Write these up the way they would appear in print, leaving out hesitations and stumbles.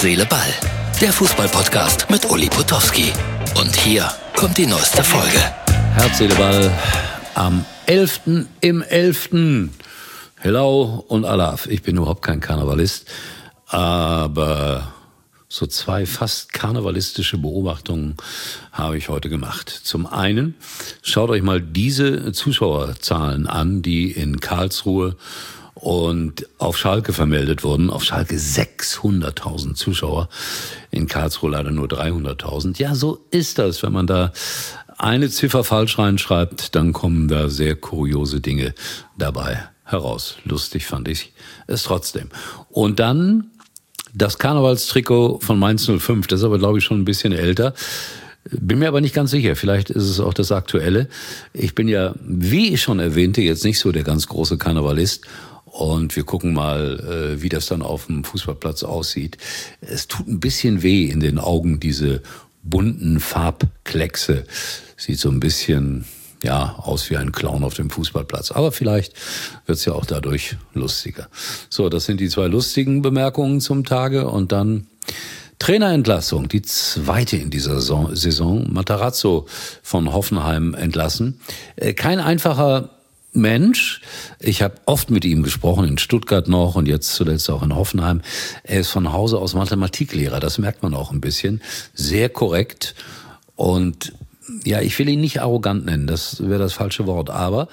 Seele, Ball. Der Fußball-Podcast mit Uli Potowski. Und hier kommt die neueste Folge. Herz, Seele, Ball am 11. im 11. Hello und Alaf. Ich bin überhaupt kein Karnevalist, aber so zwei fast karnevalistische Beobachtungen habe ich heute gemacht. Zum einen, schaut euch mal diese Zuschauerzahlen an, die in Karlsruhe und auf Schalke vermeldet wurden. Auf Schalke 600.000 Zuschauer, in Karlsruhe leider nur 300.000. Ja, so ist das. Wenn man da eine Ziffer falsch reinschreibt, dann kommen da sehr kuriose Dinge dabei heraus. Lustig fand ich es trotzdem. Und dann das Karnevalstrikot von Mainz 05, das ist aber, glaube ich, schon ein bisschen älter. Bin mir aber nicht ganz sicher, vielleicht ist es auch das Aktuelle. Ich bin ja, wie ich schon erwähnte, jetzt nicht so der ganz große Karnevalist. Und wir gucken mal, wie das dann auf dem Fußballplatz aussieht. Es tut ein bisschen weh in den Augen, diese bunten Farbkleckse. Sieht so ein bisschen aus wie ein Clown auf dem Fußballplatz. Aber vielleicht wird's ja auch dadurch lustiger. So, das sind die zwei lustigen Bemerkungen zum Tage. Und dann Trainerentlassung, die zweite in dieser Saison. Matarazzo von Hoffenheim entlassen. Kein einfacher Mensch. Ich habe oft mit ihm gesprochen, in Stuttgart noch und jetzt zuletzt auch in Hoffenheim. Er ist von Hause aus Mathematiklehrer, das merkt man auch ein bisschen. Sehr korrekt und ich will ihn nicht arrogant nennen, das wäre das falsche Wort, aber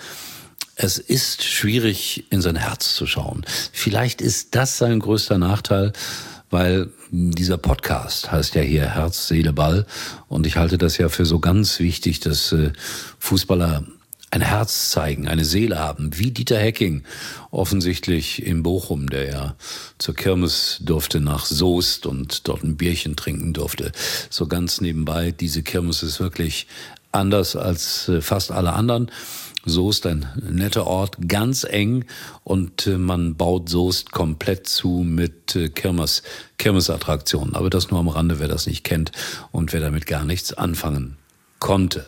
es ist schwierig, in sein Herz zu schauen. Vielleicht ist das sein größter Nachteil, weil dieser Podcast heißt ja hier Herz, Seele, Ball und ich halte das ja für so ganz wichtig, dass Fußballer ein Herz zeigen, eine Seele haben, wie Dieter Hecking, offensichtlich in Bochum, der ja zur Kirmes durfte nach Soest und dort ein Bierchen trinken durfte. So ganz nebenbei, diese Kirmes ist wirklich anders als fast alle anderen. Soest, ein netter Ort, ganz eng und man baut Soest komplett zu mit Kirmesattraktionen. Aber das nur am Rande, wer das nicht kennt und wer damit gar nichts anfangen konnte.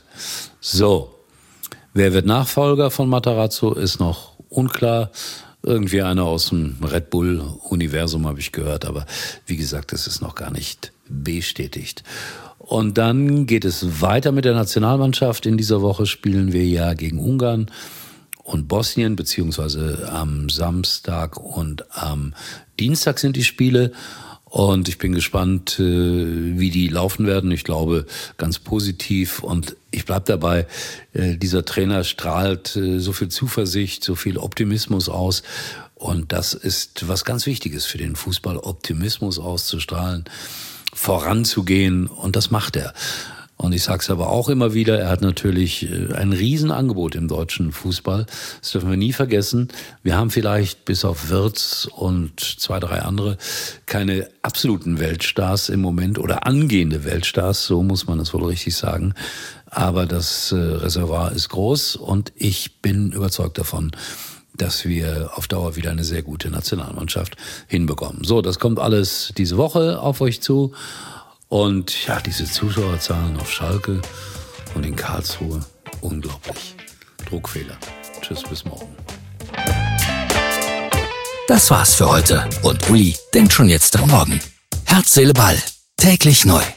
So. Wer wird Nachfolger von Matarazzo, ist noch unklar. Irgendwie einer aus dem Red Bull-Universum habe ich gehört, aber wie gesagt, das ist noch gar nicht bestätigt. Und dann geht es weiter mit der Nationalmannschaft. In dieser Woche spielen wir ja gegen Ungarn und Bosnien, beziehungsweise am Samstag und am Dienstag sind die Spiele. Und ich bin gespannt, wie die laufen werden. Ich glaube, ganz positiv. Und ich bleib dabei, dieser Trainer strahlt so viel Zuversicht, so viel Optimismus aus. Und das ist was ganz Wichtiges für den Fußball, Optimismus auszustrahlen, voranzugehen. Und das macht er. Und ich sage es aber auch immer wieder, er hat natürlich ein Riesenangebot im deutschen Fußball. Das dürfen wir nie vergessen. Wir haben vielleicht bis auf Wirtz und 2, 3 andere keine absoluten Weltstars im Moment oder angehende Weltstars, so muss man es wohl richtig sagen. Aber das Reservoir ist groß und ich bin überzeugt davon, dass wir auf Dauer wieder eine sehr gute Nationalmannschaft hinbekommen. So, das kommt alles diese Woche auf euch zu. Und diese Zuschauerzahlen auf Schalke und in Karlsruhe, unglaublich. Druckfehler. Tschüss, bis morgen. Das war's für heute und Uli denkt schon jetzt am Morgen. Herz, Seele, Ball. Täglich neu.